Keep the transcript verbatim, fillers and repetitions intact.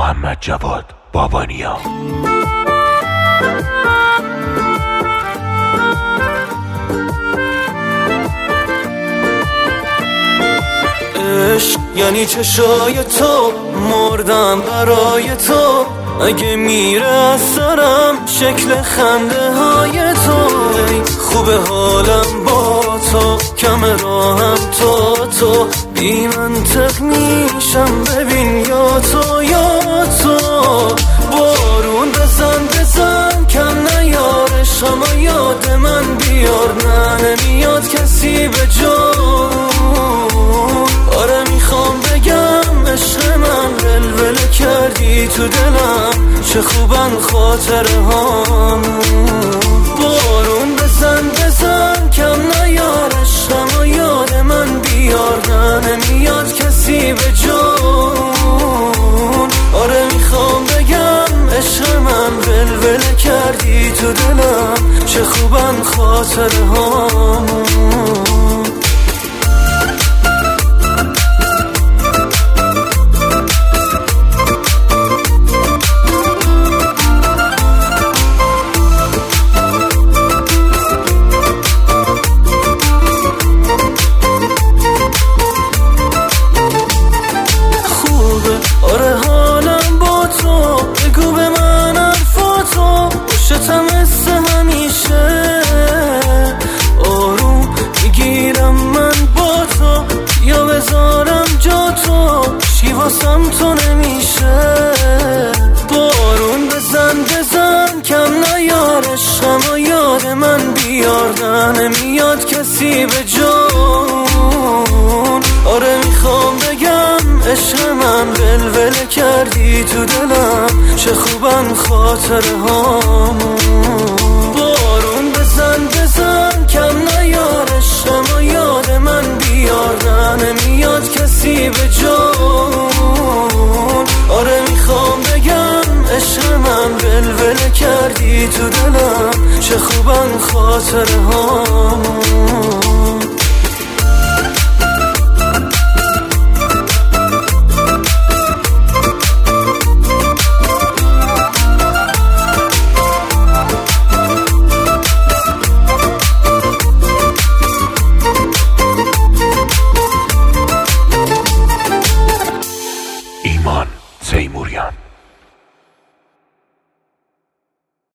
محمد جواد بابانیا. عشق یعنی چشای تو، مردم برای تو، اگه میره از سرم شکل خنده های تو. ای خوب حالم با تو، کم راهم تو تو، بی منطق میشم ببین یا تو یا تو. بارون بزن بزن کم نیارش، اما یاد من بیار، نه نمیاد کسی به جون. آره میخوام بگم عشق من، ولول کردی تو دلم، چه خوبن خاطره هامون. بارون بزن بزن کم نیارش، اما یاد من بیار، نه نمیاد کسی به جون. آره میخوام بگم عشق من، ولول کردی تو دلم، چه خوبن خاطره هامون. آره حالم با تو، بگو به من حرفاتو، خوشتم مثل همیشه. آروم میگیرم من با تو، یا بذارم جا تو، چی واسم تو نمیشه. بارون بزن بزن کم نیارش، اما یاد من بیار، نه نمیاد کسی به جون. آره میخوام بگم عشق من، ولول کردی تو دلم، چه خوبن خاطره هامون. بارون بزن بزن کم نیارش، اما یاد من بیار، نه نمیاد کسی به جون. آره میخوام بگم عشق من، ولول کردی تو دلم، چه خوبن خاطره هامون.